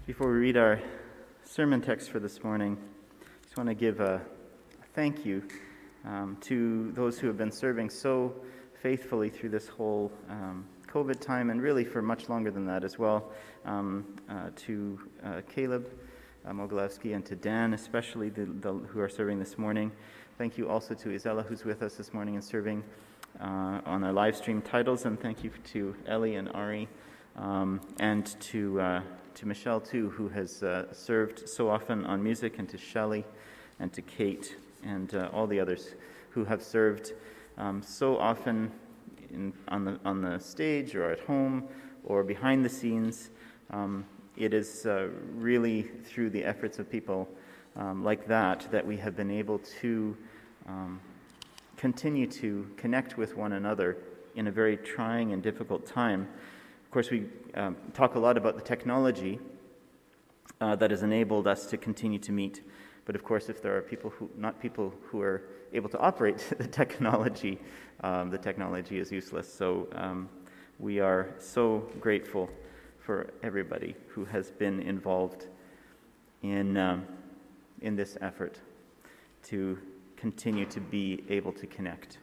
Before we read our sermon text for this morning, I just want to give a thank you to those who have been serving so faithfully through this whole COVID time, and really for much longer than that as well, to Caleb Mogilevsky and to Dan, especially who are serving this morning. Thank you also to Isella, who's with us this morning and serving on our live stream titles, and thank you to Ellie and Ari, and to Michelle too, who has served so often on music, and to Shelley and to Kate and all the others who have served so often on the stage or at home or behind the scenes. It is really through the efforts of people like that we have been able to continue to connect with one another in a very trying and difficult time. Of course, we talk a lot about the technology that has enabled us to continue to meet. But of course, if there are people who are able to operate the technology is useless. So we are so grateful for everybody who has been involved in this effort to continue to be able to connect.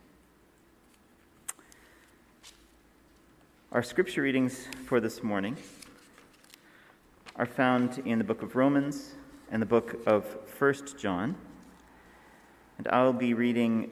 Our scripture readings for this morning are found in the book of Romans and the book of 1 John. And I'll be reading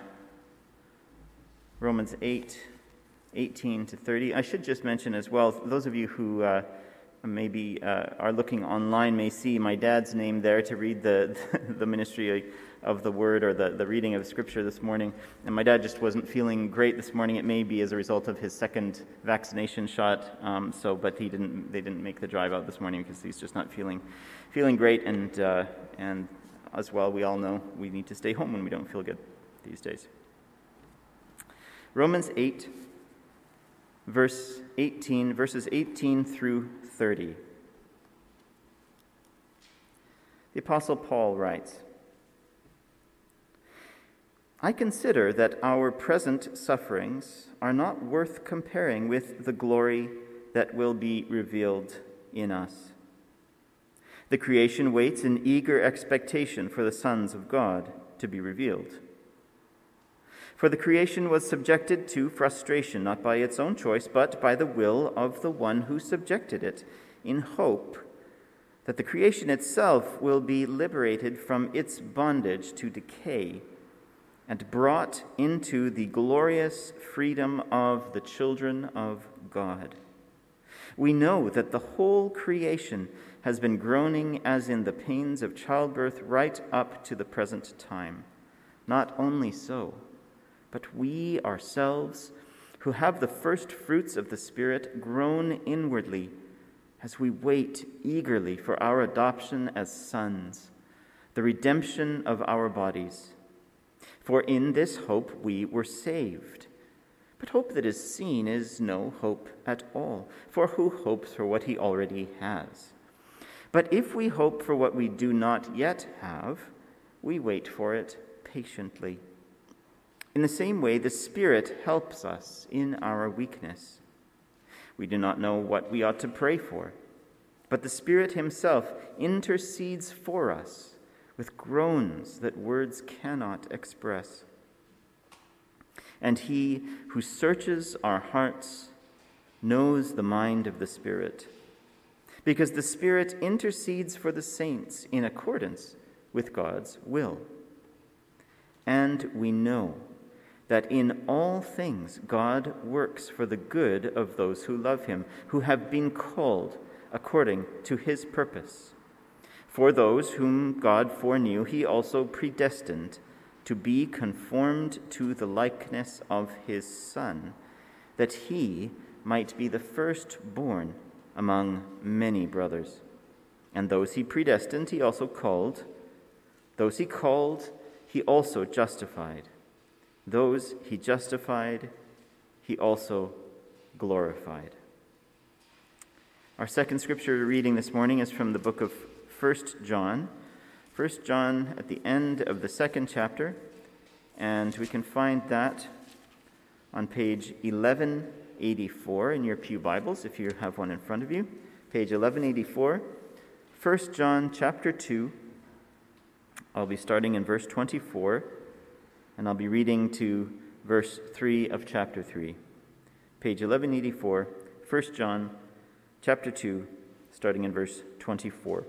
Romans 8:18 to 30. I should just mention as well, those of you who maybe are looking online may see my dad's name there to read the ministry of the word, or the reading of scripture this morning. And my dad just wasn't feeling great this morning. It may be as a result of his second vaccination shot. But they didn't make the drive out this morning because he's just not feeling great. And as well, we all know we need to stay home when we don't feel good these days. Romans 8, verses 18 through 30. The Apostle Paul writes, "I consider that our present sufferings are not worth comparing with the glory that will be revealed in us. The creation waits in eager expectation for the sons of God to be revealed. For the creation was subjected to frustration, not by its own choice, but by the will of the one who subjected it, in hope that the creation itself will be liberated from its bondage to decay and brought into the glorious freedom of the children of God. We know that the whole creation has been groaning as in the pains of childbirth right up to the present time. Not only so, but we ourselves, who have the first fruits of the Spirit, groan inwardly as we wait eagerly for our adoption as sons, the redemption of our bodies. For in this hope we were saved. But hope that is seen is no hope at all, for who hopes for what he already has? But if we hope for what we do not yet have, we wait for it patiently. In the same way, the Spirit helps us in our weakness. We do not know what we ought to pray for, but the Spirit himself intercedes for us with groans that words cannot express. And he who searches our hearts knows the mind of the Spirit, because the Spirit intercedes for the saints in accordance with God's will. And we know that in all things God works for the good of those who love him, who have been called according to his purpose. For those whom God foreknew, he also predestined to be conformed to the likeness of his Son, that he might be the firstborn among many brothers. And those he predestined, he also called. Those he called, he also justified. Those he justified, he also glorified." Our second scripture reading this morning is from the book of 1 John. 1 John at the end of the second chapter, and we can find that on page 1184 in your pew Bibles, if you have one in front of you. Page 1184, 1 John chapter 2. I'll be starting in verse 24, and I'll be reading to verse 3 of chapter 3. Page 1184, 1 John chapter 2, starting in verse 24.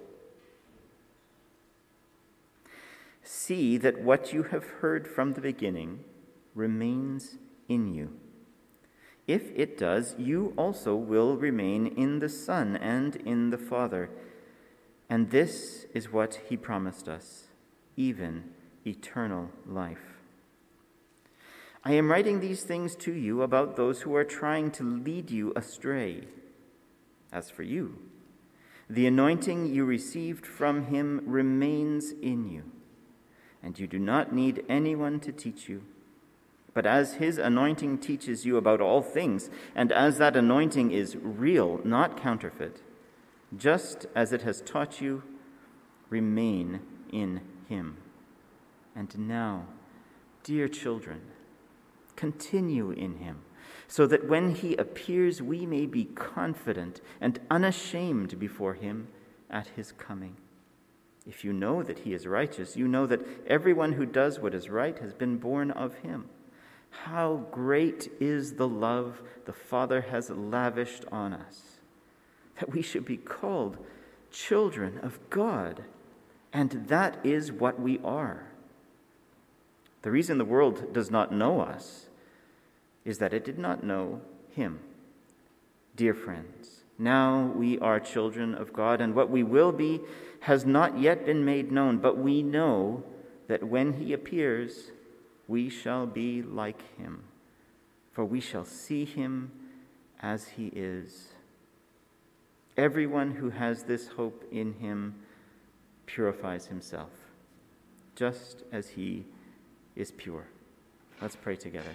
See that what you have heard from the beginning remains in you. If it does, you also will remain in the Son and in the Father. And this is what he promised us, even eternal life. I am writing these things to you about those who are trying to lead you astray. As for you, the anointing you received from him remains in you, and you do not need anyone to teach you. But as his anointing teaches you about all things, and as that anointing is real, not counterfeit, just as it has taught you, remain in him. And now, dear children, continue in him, so that when he appears, we may be confident and unashamed before him at his coming. If you know that he is righteous, you know that everyone who does what is right has been born of him. How great is the love the Father has lavished on us, that we should be called children of God, and that is what we are. The reason the world does not know us is that it did not know him. Dear friends, now we are children of God, and what we will be has not yet been made known, but we know that when he appears, we shall be like him, for we shall see him as he is. Everyone who has this hope in him purifies himself, just as he is pure. Let's pray together.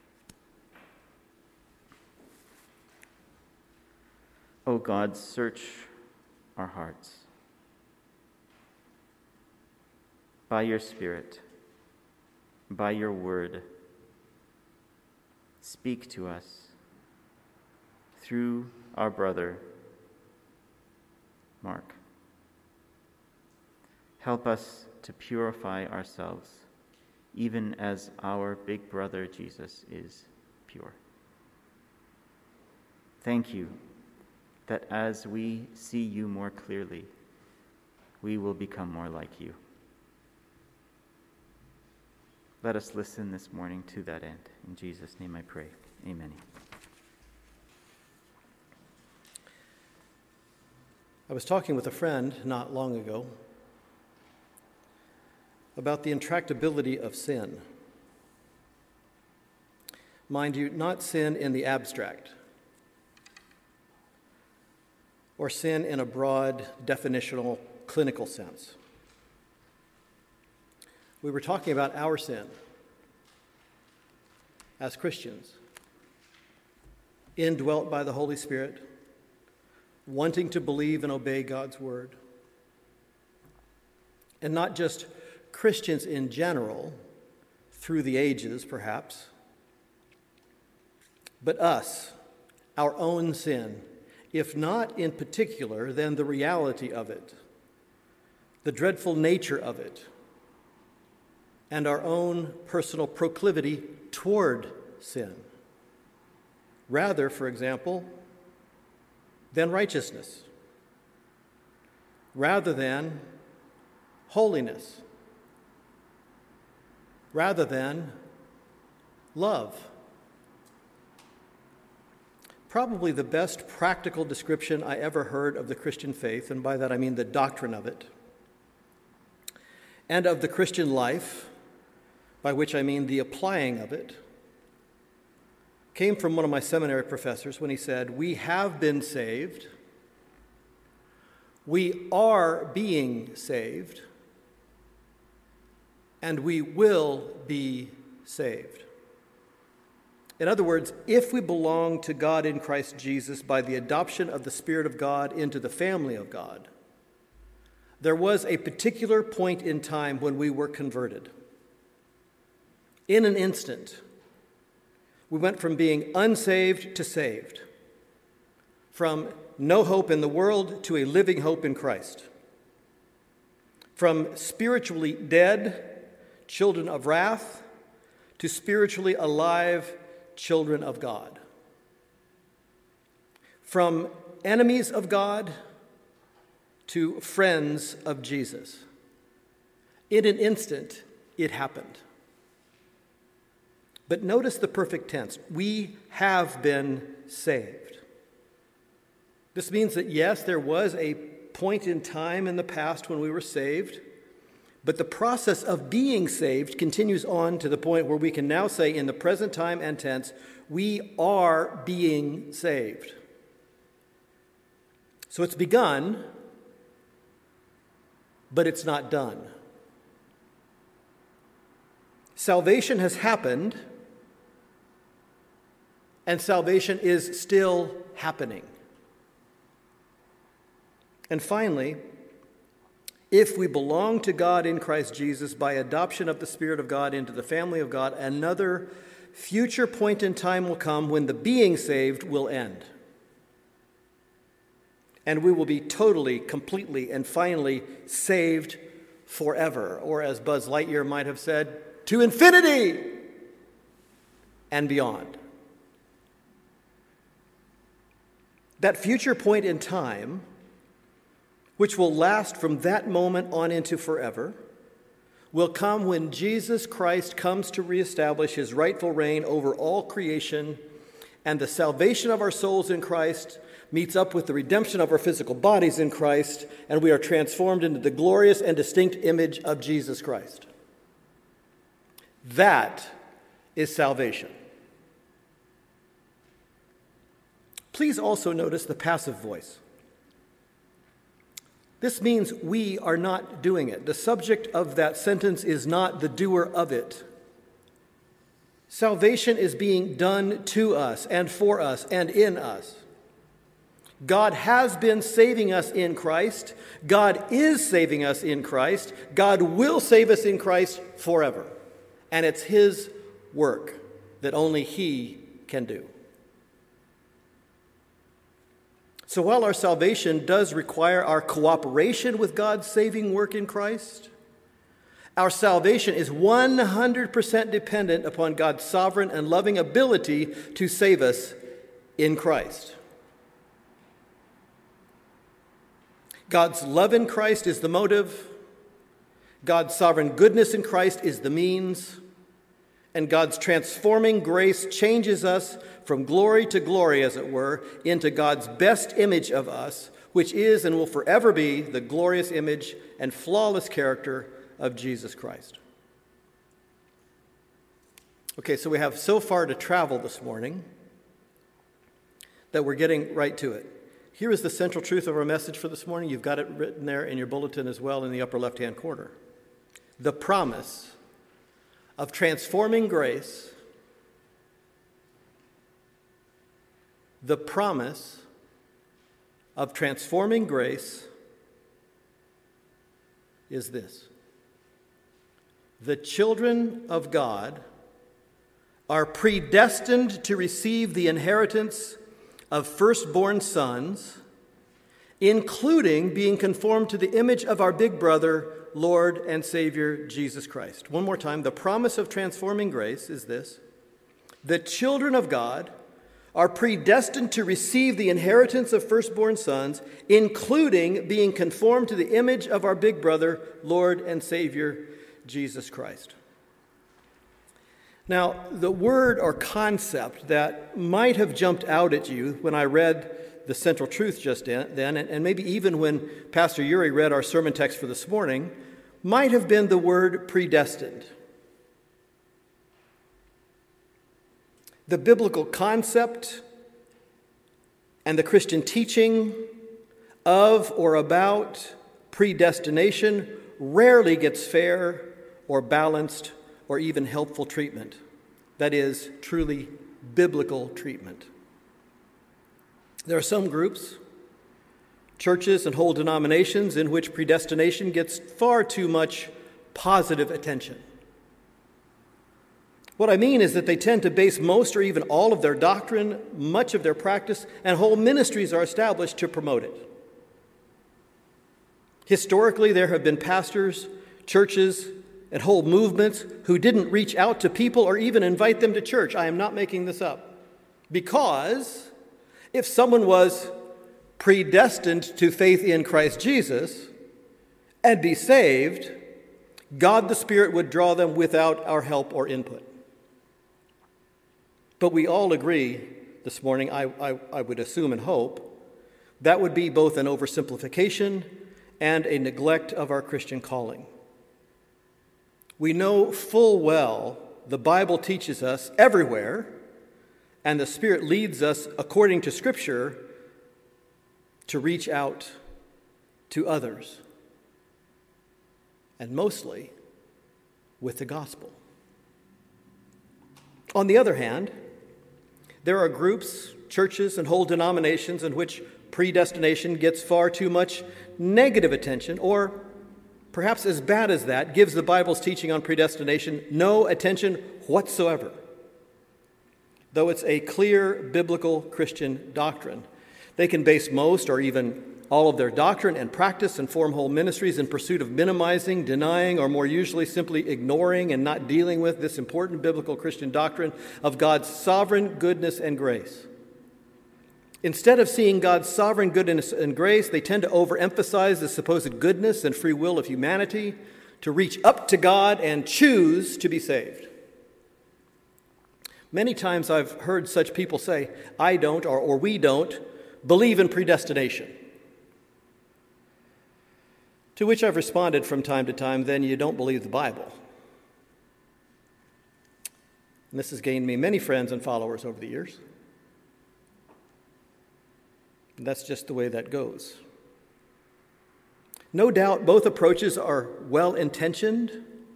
O God, search our hearts. By your Spirit, by your word, speak to us through our brother, Mark. Help us to purify ourselves, even as our big brother Jesus is pure. Thank you that as we see you more clearly, we will become more like you. Let us listen this morning to that end. In Jesus' name I pray. Amen. I was talking with a friend not long ago about the intractability of sin. Mind you, not sin in the abstract, or sin in a broad, definitional, clinical sense. We were talking about our sin as Christians, indwelt by the Holy Spirit, wanting to believe and obey God's word. And not just Christians in general, through the ages perhaps, but us, our own sin, if not in particular, then the reality of it, the dreadful nature of it, and our own personal proclivity toward sin. Rather, for example, than righteousness. Rather than holiness. Rather than love. Probably the best practical description I ever heard of the Christian faith, and by that I mean the doctrine of it, and of the Christian life, by which I mean the applying of it, came from one of my seminary professors when he said, "We have been saved, we are being saved, and we will be saved." In other words, if we belong to God in Christ Jesus by the adoption of the Spirit of God into the family of God, there was a particular point in time when we were converted. In an instant, we went from being unsaved to saved, from no hope in the world to a living hope in Christ. from spiritually dead, children of wrath, to spiritually alive, children of God. From enemies of God to friends of Jesus. In an instant, it happened. But notice the perfect tense. We have been saved. This means that, yes, there was a point in time in the past when we were saved, but the process of being saved continues on to the point where we can now say in the present time and tense, we are being saved. So it's begun, but it's not done. Salvation has happened, and salvation is still happening. And finally, if we belong to God in Christ Jesus by adoption of the Spirit of God into the family of God, another future point in time will come when the being saved will end. And we will be totally, completely, and finally saved forever. Or as Buzz Lightyear might have said, to infinity and beyond. That future point in time, which will last from that moment on into forever, will come when Jesus Christ comes to reestablish his rightful reign over all creation, and the salvation of our souls in Christ meets up with the redemption of our physical bodies in Christ, and we are transformed into the glorious and distinct image of Jesus Christ. That is salvation. Please also notice the passive voice. This means we are not doing it. The subject of that sentence is not the doer of it. Salvation is being done to us and for us and in us. God has been saving us in Christ. God is saving us in Christ. God will save us in Christ forever. And it's his work that only he can do. So while our salvation does require our cooperation with God's saving work in Christ, our salvation is 100% dependent upon God's sovereign and loving ability to save us in Christ. God's love in Christ is the motive, God's sovereign goodness in Christ is the means, and God's transforming grace changes us from glory to glory, as it were, into God's best image of us, which is and will forever be the glorious image and flawless character of Jesus Christ. Okay, so we have so far to travel this morning that we're getting right to it. Here is the central truth of our message for this morning. You've got it written there in your bulletin as well in the upper left-hand corner. The promise of transforming grace, the promise of transforming grace is this: the children of God are predestined to receive the inheritance of firstborn sons, including being conformed to the image of our big brother, Lord and Savior, Jesus Christ. One more time, the promise of transforming grace is this: the children of God are predestined to receive the inheritance of firstborn sons, including being conformed to the image of our big brother, Lord and Savior, Jesus Christ. Now, the word or concept that might have jumped out at you when I read the central truth just then, and maybe even when Pastor Uri read our sermon text for this morning, might have been the word predestined. The biblical concept and the Christian teaching of or about predestination rarely gets fair or balanced or even helpful treatment. That is, truly biblical treatment. There are some groups, churches and whole denominations in which predestination gets far too much positive attention. What I mean is that they tend to base most or even all of their doctrine, much of their practice, and whole ministries are established to promote it. Historically, there have been pastors, churches, and whole movements who didn't reach out to people or even invite them to church. I am not making this up. Because if someone was predestined to faith in Christ Jesus and be saved, God the Spirit would draw them without our help or input. But we all agree this morning, I would assume and hope, that would be both an oversimplification and a neglect of our Christian calling. We know full well the Bible teaches us everywhere, and the Spirit leads us, according to Scripture, to reach out to others, and mostly with the gospel. On the other hand, there are groups, churches, and whole denominations in which predestination gets far too much negative attention, or perhaps as bad as that, gives the Bible's teaching on predestination no attention whatsoever, though it's a clear biblical Christian doctrine. They can base most or even all of their doctrine and practice and form whole ministries in pursuit of minimizing, denying, or more usually simply ignoring and not dealing with this important biblical Christian doctrine of God's sovereign goodness and grace. Instead of seeing God's sovereign goodness and grace, they tend to overemphasize the supposed goodness and free will of humanity to reach up to God and choose to be saved. Many times I've heard such people say, I don't, or we don't, believe in predestination. To which I've responded from time to time, then you don't believe the Bible. And this has gained me many friends and followers over the years. And that's just the way that goes. No doubt both approaches are well-intentioned.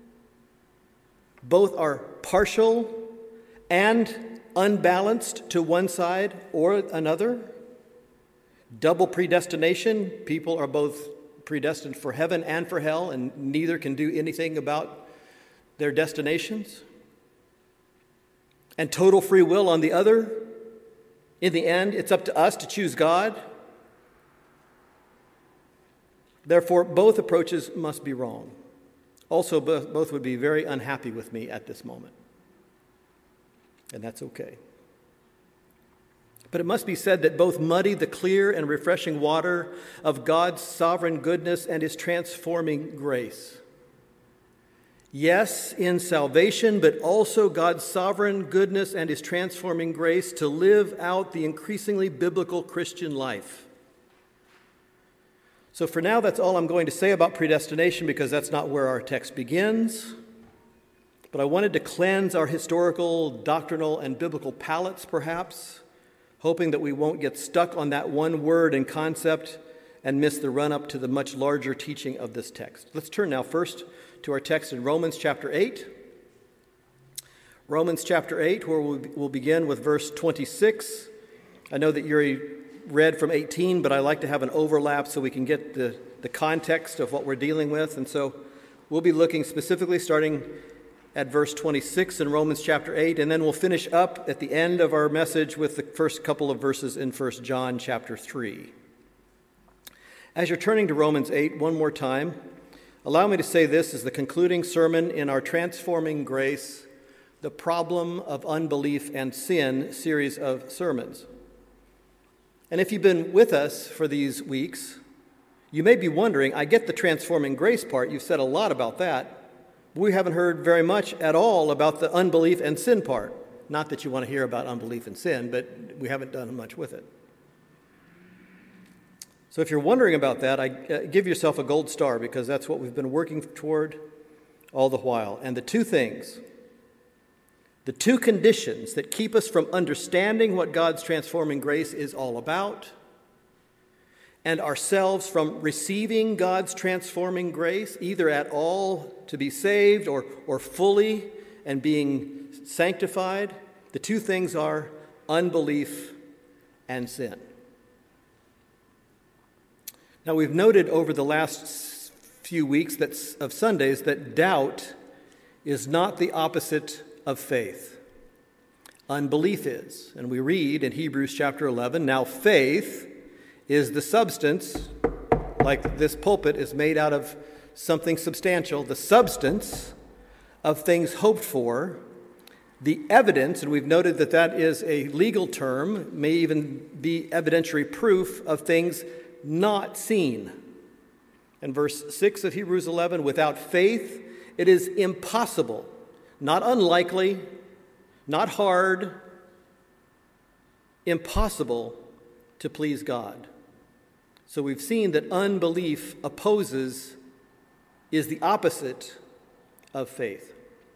Both are partial and unbalanced to one side or another. Double predestination, people are both predestined for heaven and for hell, and neither can do anything about their destinations. And total free will on the other. In the end, it's up to us to choose God. Therefore, both approaches must be wrong. Also, both would be very unhappy with me at this moment. And that's okay. But it must be said that both muddy the clear and refreshing water of God's sovereign goodness and His transforming grace. Yes, in salvation, but also God's sovereign goodness and His transforming grace to live out the increasingly biblical Christian life. So for now, that's all I'm going to say about predestination, because that's not where our text begins. But I wanted to cleanse our historical, doctrinal, and biblical palates, perhaps, hoping that we won't get stuck on that one word and concept and miss the run-up to the much larger teaching of this text. Let's turn now first to our text in Romans chapter 8. Romans chapter 8, where we'll begin with verse 26. I know that you read from 18, but I like to have an overlap so we can get the context of what we're dealing with. And so we'll be looking specifically starting at verse 26 in Romans chapter 8, and then we'll finish up at the end of our message with the first couple of verses in 1 John chapter 3. As you're turning to Romans 8 one more time, allow me to say this as the concluding sermon in our Transforming Grace, the Problem of Unbelief and Sin series of sermons. And if you've been with us for these weeks, you may be wondering, I get the Transforming Grace part, you've said a lot about that. We haven't heard very much at all about the unbelief and sin part. Not that you want to hear about unbelief and sin, but we haven't done much with it. So if you're wondering about that, I give yourself a gold star, because that's what we've been working toward all the while. And the two things, the two conditions that keep us from understanding what God's transforming grace is all about, and ourselves from receiving God's transforming grace, either at all to be saved or fully and being sanctified, the two things are unbelief and sin. Now, we've noted over the last few weeks of Sundays that doubt is not the opposite of faith. Unbelief is. And we read in Hebrews chapter 11, now faith is the substance like this pulpit is made out of something substantial, the substance of things hoped for, the evidence, and we've noted that that is a legal term, may even be evidentiary proof of things not seen. And verse 6 of Hebrews 11, without faith, it is impossible, not unlikely, not hard, impossible to please God. So we've seen that unbelief is the opposite of faith.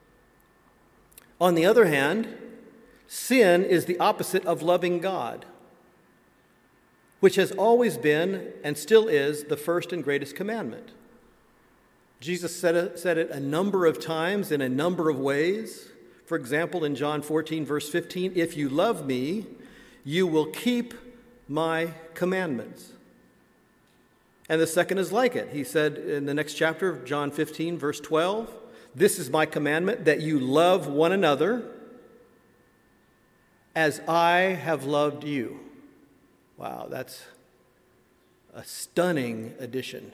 On the other hand, sin is the opposite of loving God, which has always been and still is the first and greatest commandment. Jesus said it a number of times in a number of ways. For example, in John 14, verse 15, if you love me, you will keep my commandments. And the second is like it. He said in the next chapter of John 15, verse 12, this is my commandment, that you love one another as I have loved you. Wow, that's a stunning addition.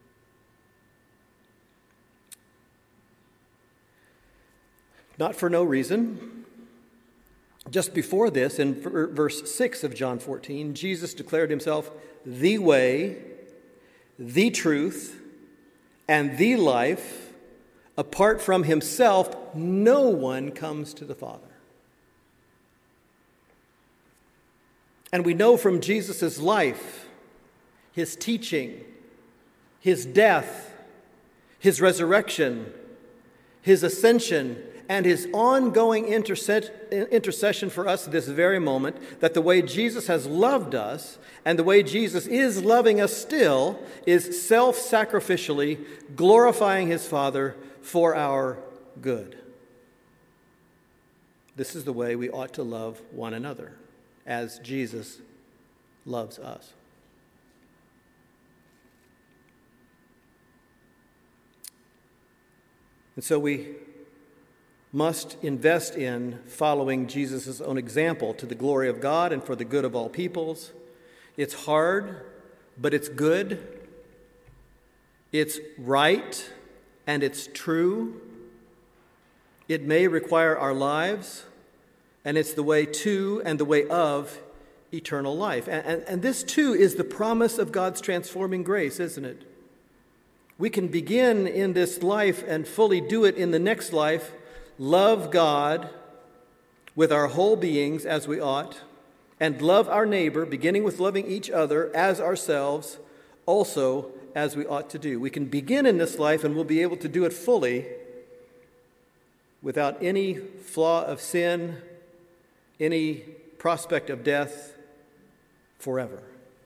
Not for no reason. Just before this, in verse 6 of John 14, Jesus declared himself the way, the truth, and the life. Apart from himself, no one comes to the Father. And we know from Jesus' life, his teaching, his death, his resurrection, his ascension, and his ongoing intercession for us at this very moment, that the way Jesus has loved us and the way Jesus is loving us still is self-sacrificially glorifying his Father for our good. This is the way we ought to love one another, as Jesus loves us. And so we must invest in following Jesus' own example to the glory of God and for the good of all peoples. It's hard, but it's good. It's right, and it's true. It may require our lives, and it's the way to and the way of eternal life. And this, too, is the promise of God's transforming grace, isn't it? We can begin in this life and fully do it in the next life, love God with our whole beings as we ought, and love our neighbor, beginning with loving each other as ourselves, also as we ought to do. We can begin in this life and we'll be able to do it fully without any flaw of sin, any prospect of death, forever.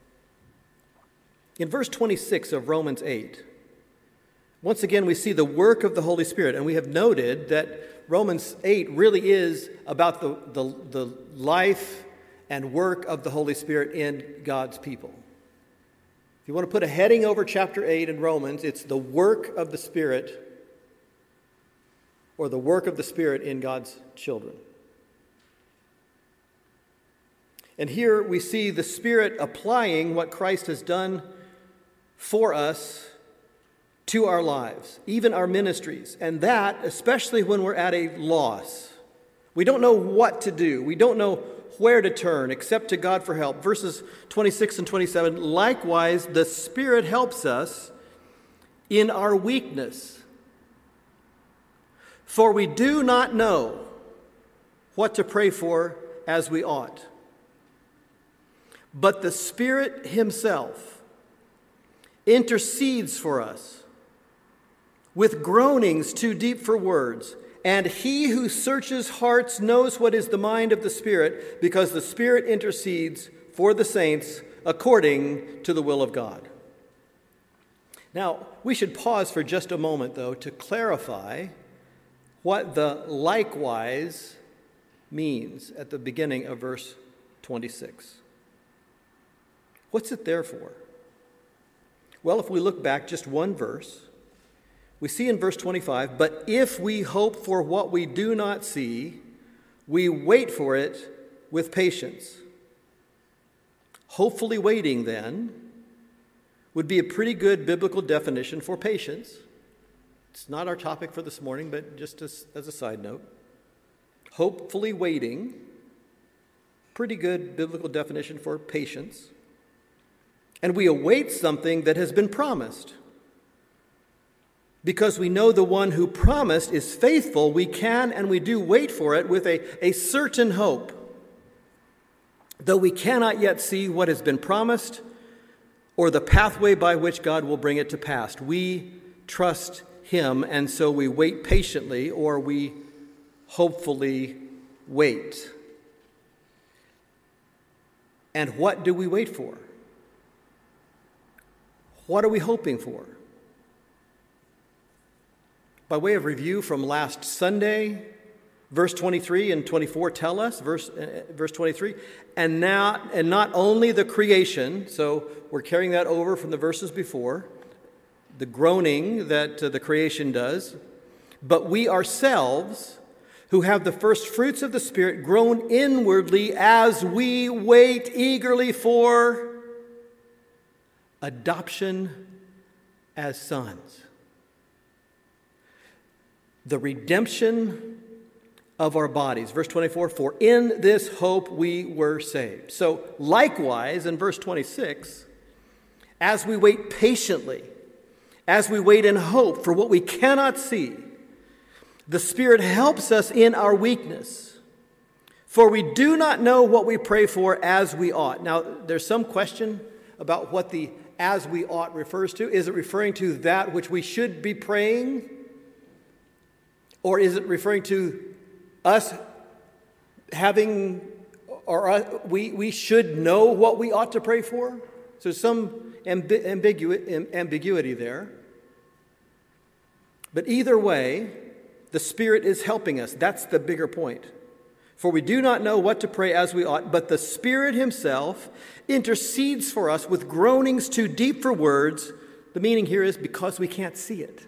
In verse 26 of Romans 8, once again we see the work of the Holy Spirit, and we have noted that Romans 8 really is about the life and work of the Holy Spirit in God's people. If you want to put a heading over chapter 8 in Romans, it's the work of the Spirit, or the work of the Spirit in God's children. And here we see the Spirit applying what Christ has done for us to our lives, even our ministries, and that especially when we're at a loss. We don't know what to do. We don't know where to turn except to God for help. Verses 26 and 27, likewise, the Spirit helps us in our weakness. For we do not know what to pray for as we ought. But the Spirit himself intercedes for us with groanings too deep for words. And he who searches hearts knows what is the mind of the Spirit, because the Spirit intercedes for the saints according to the will of God. Now, we should pause for just a moment, though, to clarify what the likewise means at the beginning of verse 26. What's it there for? Well, if we look back just one verse, we see in verse 25, but if we hope for what we do not see, we wait for it with patience. Hopefully waiting, then, would be a pretty good biblical definition for patience. It's not our topic for this morning, but just as a side note. Hopefully waiting, pretty good biblical definition for patience. And we await something that has been promised. Because we know the one who promised is faithful, we can and we do wait for it with a certain hope. Though we cannot yet see what has been promised or the pathway by which God will bring it to pass, we trust him, and so we wait patiently, or we hopefully wait. And what do we wait for? What are we hoping for? By way of review from last Sunday, verse 23 and 24 tell us, verse 23, and not only the creation, so we're carrying that over from the verses before, the groaning that the creation does, but we ourselves, who have the first fruits of the Spirit, groan inwardly as we wait eagerly for adoption as sons, the redemption of our bodies. Verse 24, for in this hope we were saved. So likewise, in verse 26, as we wait patiently, as we wait in hope for what we cannot see, the Spirit helps us in our weakness. For we do not know what we pray for as we ought. Now, there's some question about what the as we ought refers to. Is it referring to that which we should be praying? Or is it referring to us having, or we should know what we ought to pray for? So some ambiguity there. But either way, the Spirit is helping us. That's the bigger point. For we do not know what to pray as we ought, but the Spirit himself intercedes for us with groanings too deep for words. The meaning here is because we can't see it.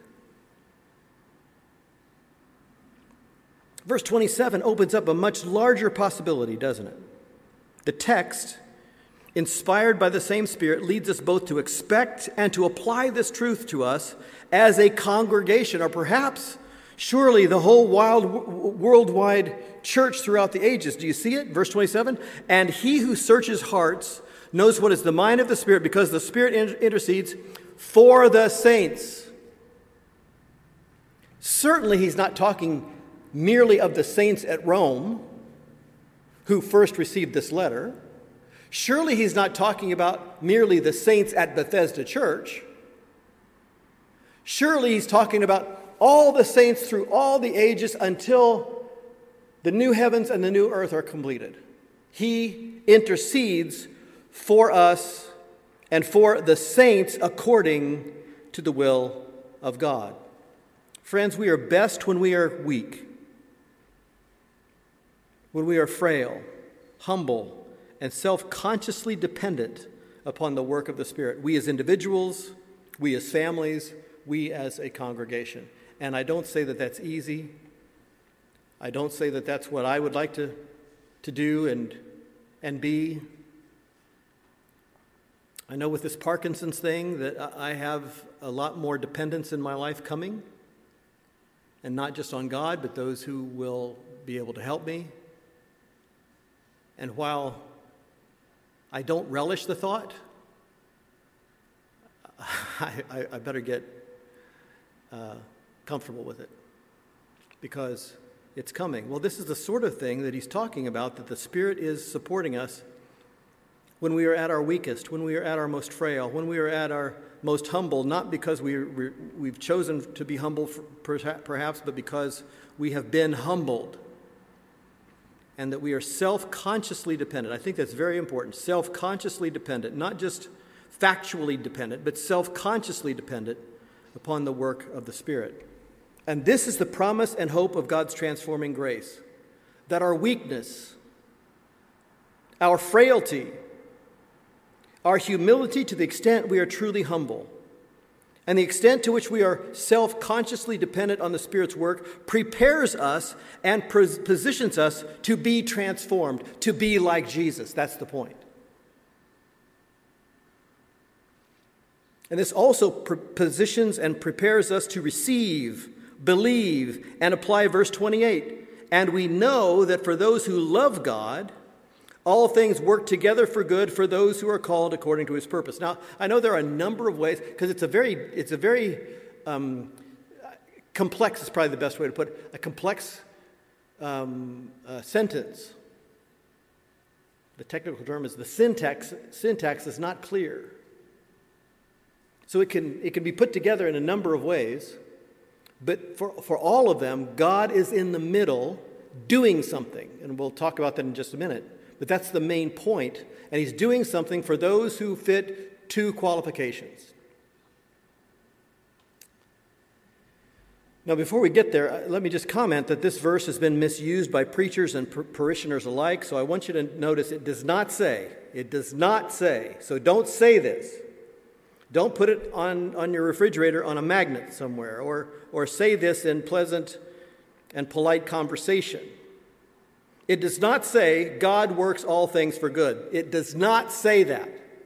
Verse 27 opens up a much larger possibility, doesn't it? The text, inspired by the same Spirit, leads us both to expect and to apply this truth to us as a congregation, or perhaps, surely, the whole worldwide church throughout the ages. Do you see it? Verse 27, and he who searches hearts knows what is the mind of the Spirit, because the Spirit intercedes for the saints. Certainly he's not talking merely of the saints at Rome who first received this letter. Surely he's not talking about merely the saints at Bethesda Church. Surely he's talking about all the saints through all the ages until the new heavens and the new earth are completed. He intercedes for us and for the saints according to the will of God. Friends, we are best when we are weak, when we are frail, humble, and self-consciously dependent upon the work of the Spirit. We as individuals, we as families, we as a congregation. And I don't say that that's easy. I don't say that that's what I would like to do and be. I know with this Parkinson's thing that I have a lot more dependence in my life coming. And not just on God, but those who will be able to help me. And while I don't relish the thought, I better get comfortable with it, because it's coming. Well, this is the sort of thing that he's talking about, that the Spirit is supporting us when we are at our weakest, when we are at our most frail, when we are at our most humble, not because we've chosen to be humble perhaps, but because we have been humbled, and that we are self-consciously dependent. I think that's very important. Self-consciously dependent, not just factually dependent, but self-consciously dependent upon the work of the Spirit. And this is the promise and hope of God's transforming grace, that our weakness, our frailty, our humility to the extent we are truly humble, and the extent to which we are self-consciously dependent on the Spirit's work, prepares us and positions us to be transformed, to be like Jesus. That's the point. And this also positions and prepares us to receive, believe, and apply verse 28. And we know that for those who love God, all things work together for good for those who are called according to his purpose. Now, I know there are a number of ways, because it's a very complex is probably the best way to put it, a complex sentence. The technical term is the syntax. Syntax is not clear. So it can be put together in a number of ways, but for all of them, God is in the middle doing something, and we'll talk about that in just a minute. But that's the main point, and he's doing something for those who fit two qualifications. Now, before we get there, let me just comment that this verse has been misused by preachers and parishioners alike, so I want you to notice it does not say, so don't say this. Don't put it on your refrigerator on a magnet somewhere, or say this in pleasant and polite conversation. It does not say, God works all things for good. It does not say that.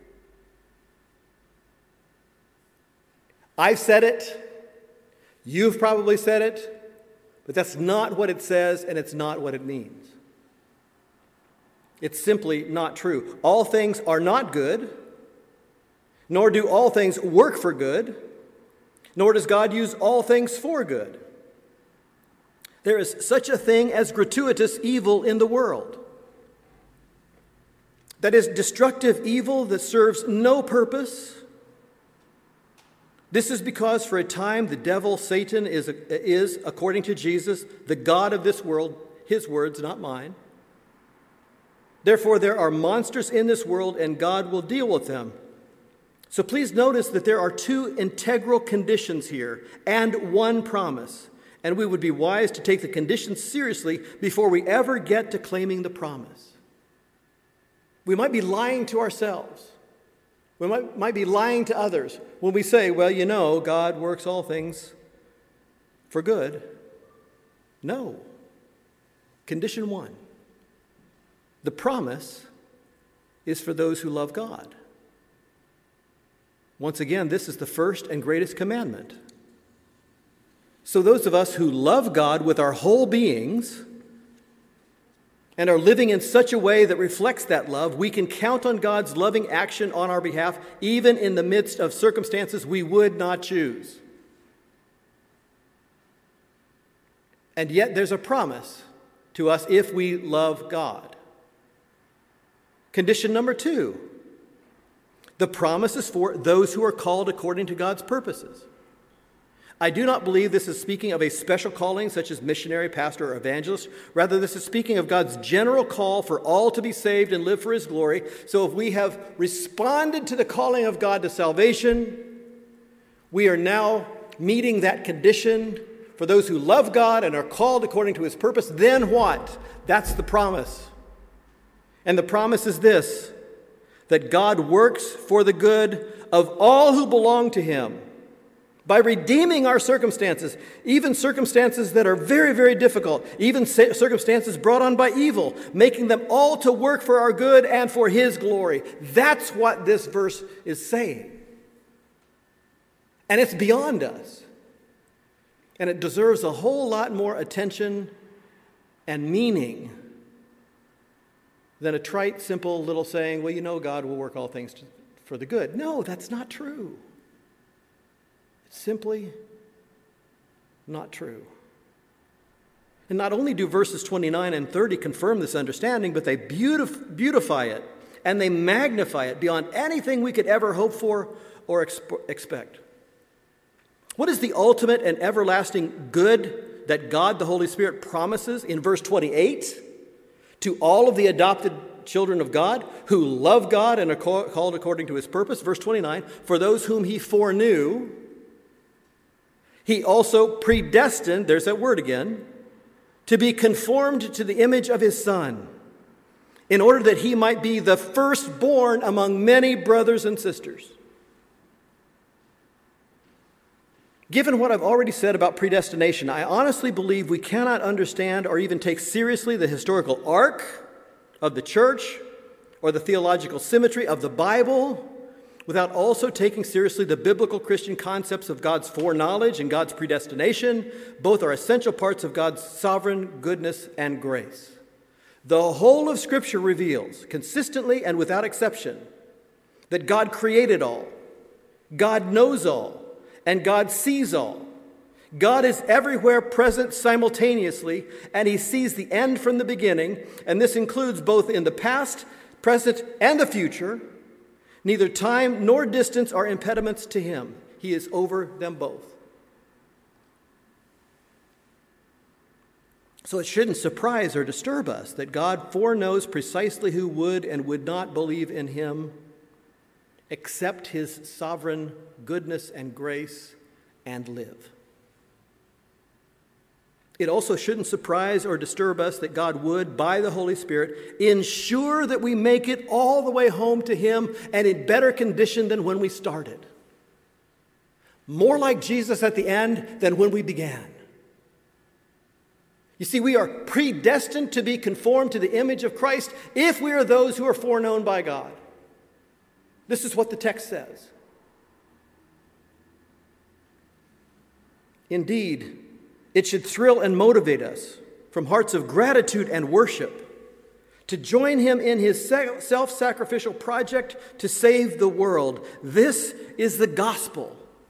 I've said it. You've probably said it. But that's not what it says, and it's not what it means. It's simply not true. All things are not good, nor do all things work for good, nor does God use all things for good. There is such a thing as gratuitous evil in the world. That is, destructive evil that serves no purpose. This is because for a time the devil, Satan, is, according to Jesus, the god of this world, his words, not mine. Therefore, there are monsters in this world, and God will deal with them. So please notice that there are two integral conditions here and one promise. And we would be wise to take the conditions seriously before we ever get to claiming the promise. We might be lying to ourselves. We might be lying to others when we say, well, you know, God works all things for good. No. Condition one. The promise is for those who love God. Once again, this is the first and greatest commandment. So those of us who love God with our whole beings and are living in such a way that reflects that love, we can count on God's loving action on our behalf, even in the midst of circumstances we would not choose. And yet there's a promise to us if we love God. Condition number two. The promise is for those who are called according to God's purposes. I do not believe this is speaking of a special calling such as missionary, pastor, or evangelist. Rather, this is speaking of God's general call for all to be saved and live for his glory. So if we have responded to the calling of God to salvation, we are now meeting that condition for those who love God and are called according to his purpose. Then what? That's the promise. And the promise is this: that God works for the good of all who belong to him by redeeming our circumstances, even circumstances that are very, very difficult, even circumstances brought on by evil, making them all to work for our good and for his glory. That's what this verse is saying. And it's beyond us. And it deserves a whole lot more attention and meaning than a trite, simple little saying, well, you know, God will work all things for the good. No, that's not true. It's simply not true. And not only do verses 29 and 30 confirm this understanding, but they beautify it and they magnify it beyond anything we could ever hope for or expect. What is the ultimate and everlasting good that God, the Holy Spirit, promises in verse 28? To all of the adopted children of God who love God and are called according to his purpose. Verse 29, for those whom he foreknew, he also predestined, there's that word again, to be conformed to the image of his Son, in order that he might be the firstborn among many brothers and sisters. Given what I've already said about predestination, I honestly believe we cannot understand or even take seriously the historical arc of the church or the theological symmetry of the Bible without also taking seriously the biblical Christian concepts of God's foreknowledge and God's predestination. Both are essential parts of God's sovereign goodness and grace. The whole of Scripture reveals, consistently and without exception, that God created all, God knows all, and God sees all. God is everywhere present simultaneously, and he sees the end from the beginning, and this includes both in the past, present, and the future. Neither time nor distance are impediments to him. He is over them both. So it shouldn't surprise or disturb us that God foreknows precisely who would and would not believe in him, accept his sovereign goodness and grace, and live. It also shouldn't surprise or disturb us that God would, by the Holy Spirit, ensure that we make it all the way home to him and in better condition than when we started. More like Jesus at the end than when we began. You see, we are predestined to be conformed to the image of Christ if we are those who are foreknown by God. This is what the text says. Indeed, it should thrill and motivate us from hearts of gratitude and worship to join him in his self-sacrificial project to save the world. This is the gospel.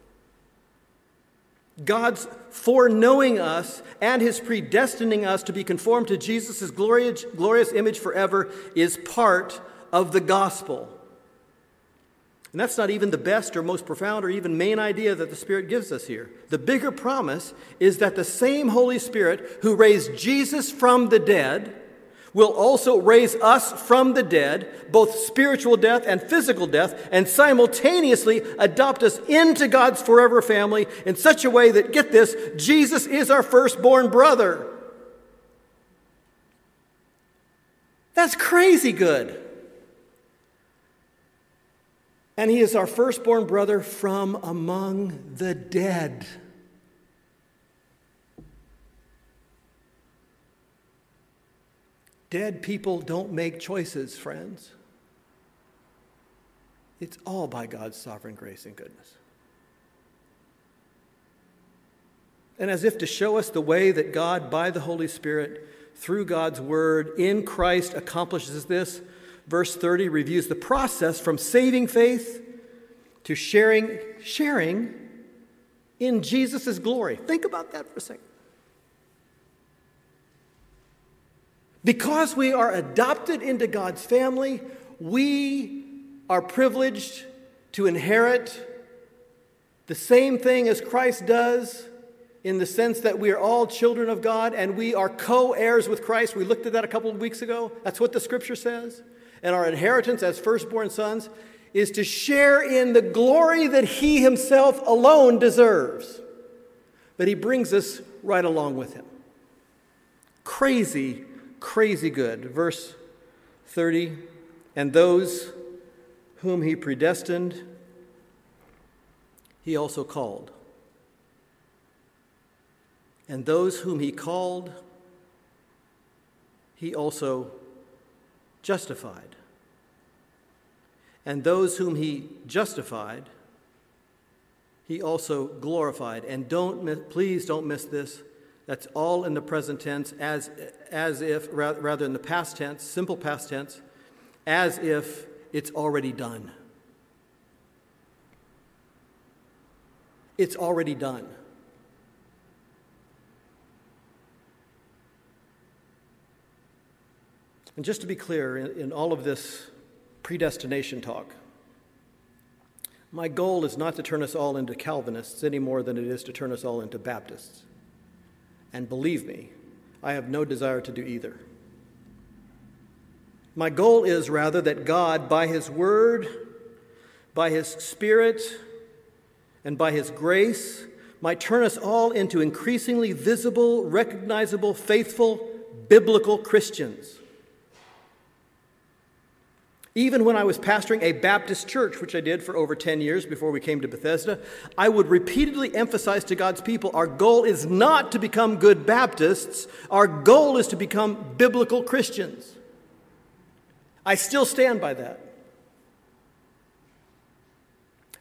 God's foreknowing us and his predestining us to be conformed to Jesus' glorious image forever is part of the gospel. And that's not even the best or most profound or even main idea that the Spirit gives us here. The bigger promise is that the same Holy Spirit who raised Jesus from the dead will also raise us from the dead, both spiritual death and physical death, and simultaneously adopt us into God's forever family in such a way that, get this, Jesus is our firstborn brother. That's crazy good. And he is our firstborn brother from among the dead. Dead people don't make choices, friends. It's all by God's sovereign grace and goodness. And as if to show us the way that God, by the Holy Spirit, through God's word, in Christ, accomplishes this, verse 30 reviews the process from saving faith to sharing in Jesus' glory. Think about that for a second. Because we are adopted into God's family, we are privileged to inherit the same thing as Christ does, in the sense that we are all children of God and we are co-heirs with Christ. We looked at that a couple of weeks ago. That's what the Scripture says. And our inheritance as firstborn sons is to share in the glory that he himself alone deserves. But he brings us right along with him. Crazy good. Verse 30, and those whom he predestined, he also called. And those whom he called, he also justified. And those whom he justified, he also glorified. And please don't miss this. That's all in the present tense, as if, rather in the past tense, simple past tense, as if it's already done. It's already done. And just to be clear, in all of this predestination talk, my goal is not to turn us all into Calvinists any more than it is to turn us all into Baptists. And believe me, I have no desire to do either. My goal is rather that God, by his word, by his Spirit, and by his grace, might turn us all into increasingly visible, recognizable, faithful, biblical Christians. Even when I was pastoring a Baptist church, which I did for over 10 years before we came to Bethesda, I would repeatedly emphasize to God's people, our goal is not to become good Baptists. Our goal is to become biblical Christians. I still stand by that.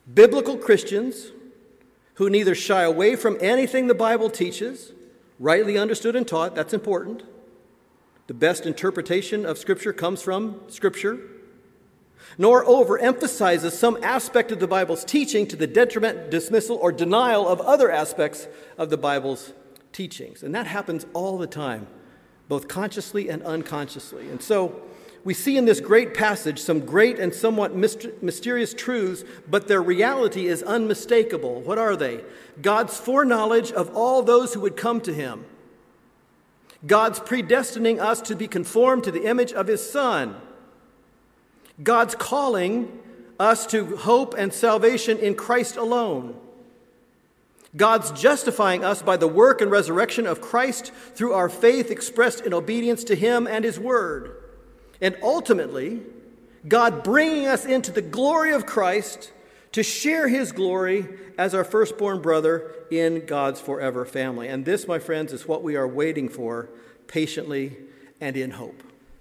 Biblical Christians who neither shy away from anything the Bible teaches, rightly understood and taught, that's important. The best interpretation of Scripture comes from Scripture, nor overemphasizes some aspect of the Bible's teaching to the detriment, dismissal, or denial of other aspects of the Bible's teachings. And that happens all the time, both consciously and unconsciously. And so we see in this great passage some great and somewhat mysterious truths, but their reality is unmistakable. What are they? God's foreknowledge of all those who would come to him. God's predestining us to be conformed to the image of his Son. God's calling us to hope and salvation in Christ alone. God's justifying us by the work and resurrection of Christ through our faith expressed in obedience to him and his word. And ultimately, God bringing us into the glory of Christ to share his glory as our firstborn brother in God's forever family. And this, my friends, is what we are waiting for patiently and in hope.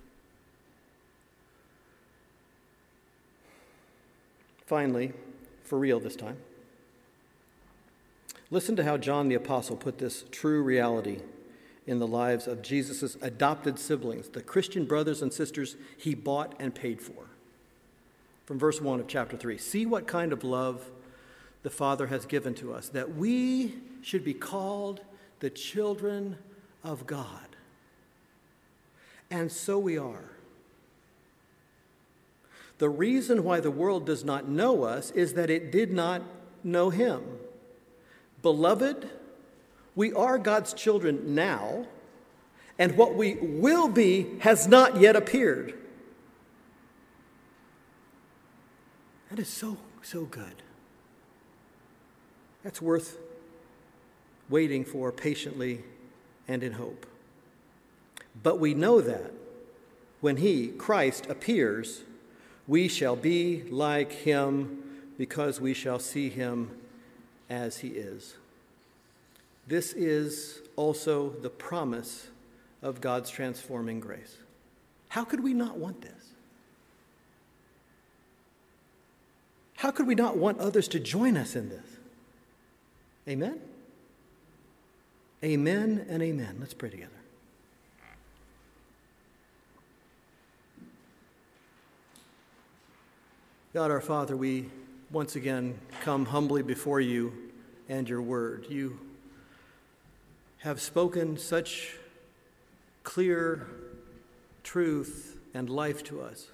Finally, for real this time, listen to how John the Apostle put this true reality in the lives of Jesus' adopted siblings, the Christian brothers and sisters he bought and paid for. From verse 1 of chapter 3, see what kind of love the Father has given to us, that we should be called the children of God. And so we are. The reason why the world does not know us is that it did not know him. Beloved, we are God's children now, and what we will be has not yet appeared. That is so good. That's worth waiting for patiently and in hope. But we know that when he, Christ, appears, we shall be like him because we shall see him as he is. This is also the promise of God's transforming grace. How could we not want this? How could we not want others to join us in this? Amen? Amen and amen. Let's pray together. God our Father, we once again come humbly before you and your word. You have spoken such clear truth and life to us.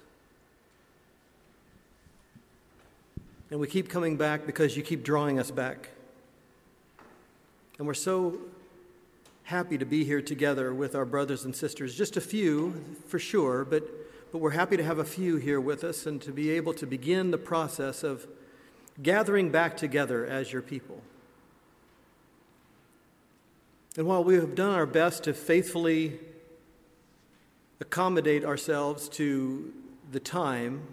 And we keep coming back because you keep drawing us back. And we're so happy to be here together with our brothers and sisters. Just a few, for sure, but we're happy to have a few here with us and to be able to begin the process of gathering back together as your people. And while we have done our best to faithfully accommodate ourselves to the time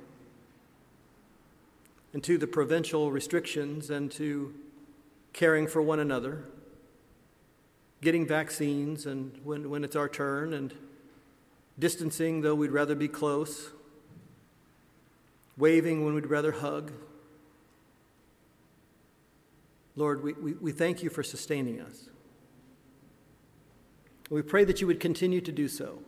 and to the provincial restrictions and to caring for one another, getting vaccines and when it's our turn, and distancing though we'd rather be close, waving when we'd rather hug. Lord, we thank you for sustaining us. We pray that you would continue to do so.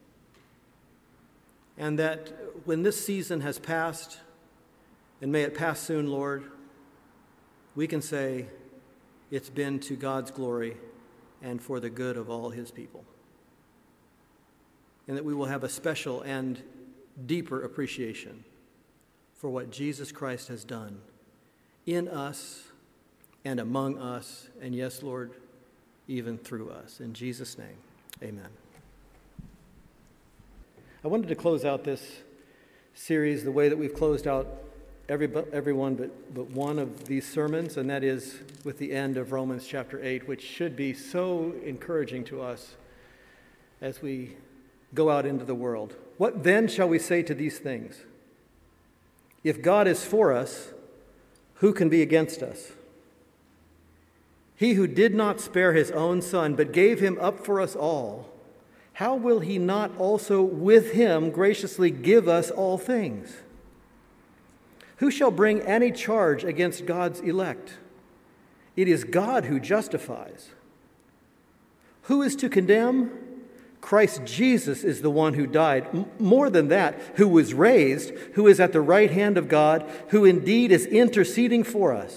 And that when this season has passed, and may it pass soon, Lord, we can say it's been to God's glory and for the good of all his people. And that we will have a special and deeper appreciation for what Jesus Christ has done in us and among us, and yes, Lord, even through us. In Jesus' name, amen. I wanted to close out this series the way that we've closed out everyone but one of these sermons, and that is with the end of Romans chapter 8, which should be so encouraging to us as we go out into the world. What then shall we say to these things? If God is for us, who can be against us? He who did not spare his own Son, but gave him up for us all, how will he not also with him graciously give us all things? Who shall bring any charge against God's elect? It is God who justifies. Who is to condemn? Christ Jesus is the one who died. More than that, who was raised, who is at the right hand of God, who indeed is interceding for us.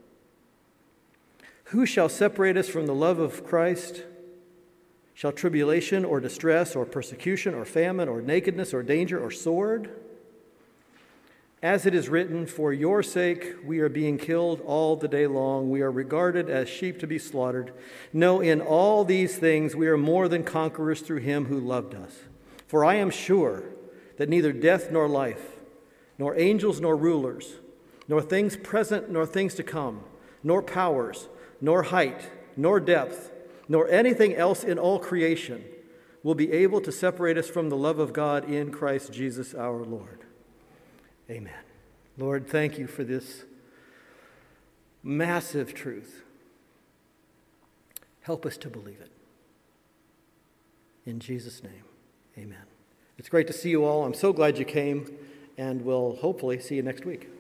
Who shall separate us from the love of Christ? Shall tribulation or distress or persecution or famine or nakedness or danger or sword? As it is written, for your sake we are being killed all the day long. We are regarded as sheep to be slaughtered. No, in all these things we are more than conquerors through him who loved us. For I am sure that neither death nor life, nor angels nor rulers, nor things present nor things to come, nor powers, nor height, nor depth, nor anything else in all creation will be able to separate us from the love of God in Christ Jesus our Lord. Amen. Lord, thank you for this massive truth. Help us to believe it. In Jesus' name, amen. It's great to see you all. I'm so glad you came, and we'll hopefully see you next week.